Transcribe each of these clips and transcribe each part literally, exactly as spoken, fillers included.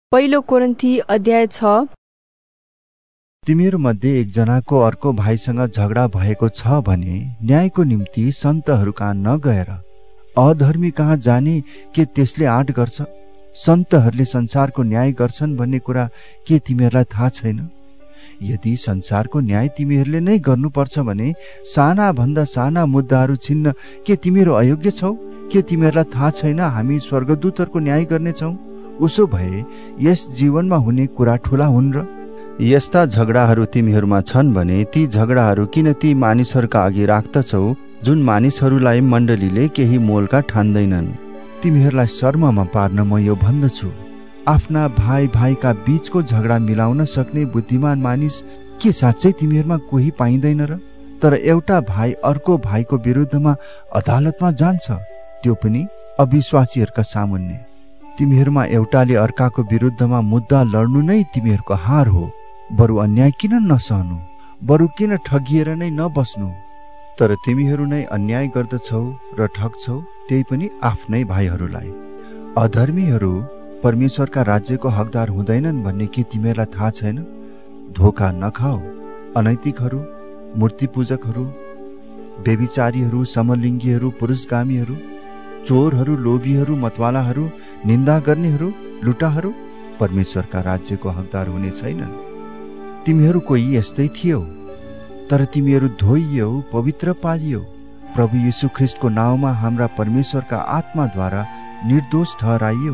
पहिलो कोरिन्थी अध्याय छ। तिमीहरू मध्ये एकजनाको अर्को भाइसँग झगडा भएको छ भने न्यायको निम्ति सन्तहरू कहाँ नगएर अधर्मी कहाँ जाने के त्यसले आँट गर्छ? सन्तहरूले संसारको न्याय गर्छन् भन्ने कुरा के तिमीहरूलाई थाहा छैन? यदि संसारको न्याय तिमीहरूले नै गर्नुपर्छ भने साना भन्दा साना मुद्दाहरू छिन्न के तिमीहरू अयोग्य छौ? के तिमीहरूलाई थाहा छैन हामी स्वर्गदूतहरूको न्याय गर्नेछौँ? उसो भए यस जीवनमा हुने कुरा ठुला हुन् र? यस्ता झगडाहरू तिमीहरूमा छन् भने ती झगडाहरू किन ती मानिसहरूका अघि राख्दछौ जुन मानिसहरूलाई मण्डलीले केही मोलका ठान्दैनन्? तिमीहरूलाई शर्ममा पार्न म यो भन्दछु, आफ्ना भाइ भाइका बीचको झगडा मिलाउन सक्ने बुद्धिमान मानिस के साँच्चै तिमीहरूमा कोही पाइँदैन र? तर एउटा भाइ अर्को भाइको विरुद्धमा अदालतमा जान्छ, त्यो पनि अविश्वासीहरूका सामुन्ने। तिमीहरूमा एउटाले अर्काको विरुद्धमा मुद्दा लड्नु नै तिमीहरूको हार हो। बरु अन्याय किन नसहनु? बरु किन ठगिएर नै नबस्नु? तर तिमीहरू नै अन्याय गर्दछौ र ठग्छौ, त्यही पनि आफ्नै भाइहरूलाई। अधर्मीहरू परमेश्वरका राज्यको हकदार हुँदैनन् भन्ने के तिमीहरूलाई थाहा छैन? धोका नखाऊ। अनैतिकहरू, मूर्तिपूजकहरू, व्यभिचारीहरू, समलिङ्गीहरू, पुरुषगामीहरू, चोरहरू, लोभीहरू, मतवालाहरू, निन्दा गर्नेहरू, लुटाहरू परमेश्वरका राज्यको हकदार हुने छैनन्। तिमीहरू कोही यस्तै थियौ, तर तिमीहरू धोइयौ, पवित्र पालियो, प्रभु यीशु ख्रिस्टको नाउँमा हाम्रा परमेश्वरका आत्माद्वारा निर्दोष ठहराइयो।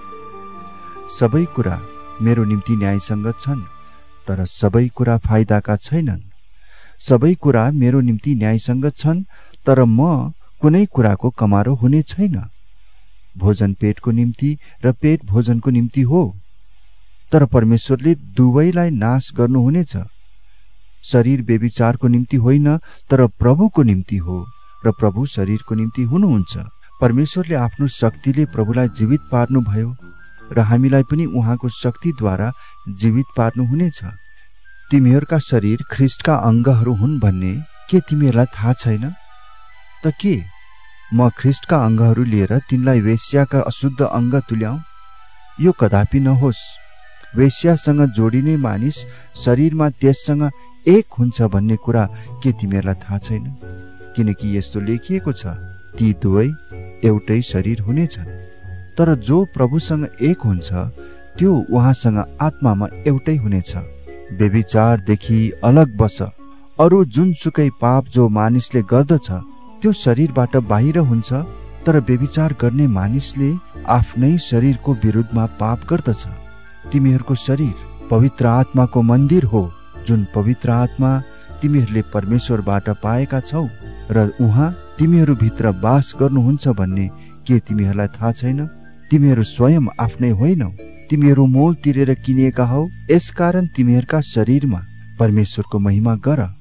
सबै कुरा मेरो निम्ति न्यायसङ्गत छन्, तर सबै कुरा फाइदाका छैनन्। सबै कुरा मेरो निम्ति न्यायसङ्गत छन्, तर म कुनै कुराको कमारो हुने छैन। भोजन पेटको निम्ति र पेट भोजनको निम्ति हो, तर परमेश्वरले दुवैलाई नाश गर्नुहुनेछ। शरीर व्यभिचारको निम्ति होइन, तर प्रभुको निम्ति हो, र प्रभु शरीरको निम्ति हुनुहुन्छ। परमेश्वरले आफ्नो शक्तिले प्रभुलाई जीवित पार्नुभयो र हामीलाई पनि उहाँको शक्तिद्वारा जीवित पार्नुहुनेछ। तिमीहरूका शरीर ख्रिस्टका अङ्गहरू हुन् भन्ने के तिमीहरूलाई थाहा छैन? त के म ख्रिस्टका अङ्गहरू लिएर तिनलाई वेश्याका अशुद्ध अङ्ग तुल्याऊ? यो कदापि नहोस्। वेश्यासँग जोडिने मानिस शरीरमा त्यससँग एक हुन्छ भन्ने कुरा के तिमीहरूलाई थाहा छैन? किनकि यस्तो लेखिएको छ, ती दुवै एउटै शरीर हुनेछन्। तर जो प्रभुसँग एक हुन्छ त्यो उहाँसँग आत्मामा एउटै हुनेछ। व्यभिचारदेखि अलग बस। अरू जुनसुकै पाप जो मानिसले गर्दछ त्यो शरीरबाट बाहिर हुन्छ, तर व्यभिचार गर्ने मानिसले आफ्नै शरीरको विरुद्धमा पाप गर्दछ। तिमीहरूको शरीर पवित्र आत्माको मन्दिर हो, जुन पवित्र आत्मा तिमीहरूले परमेश्वरबाट पाएका छौ र उहाँ तिमीहरू भित्र वास गर्नुहुन्छ भन्ने के तिमीहरूलाई थाहा छैन? तिमीहरू स्वयं आफ्नै होइनौ, तिमीहरू मोल तिरेर किनिएका हौ। यसकारण तिमीहरूका शरीरमा परमेश्वरको महिमा गर।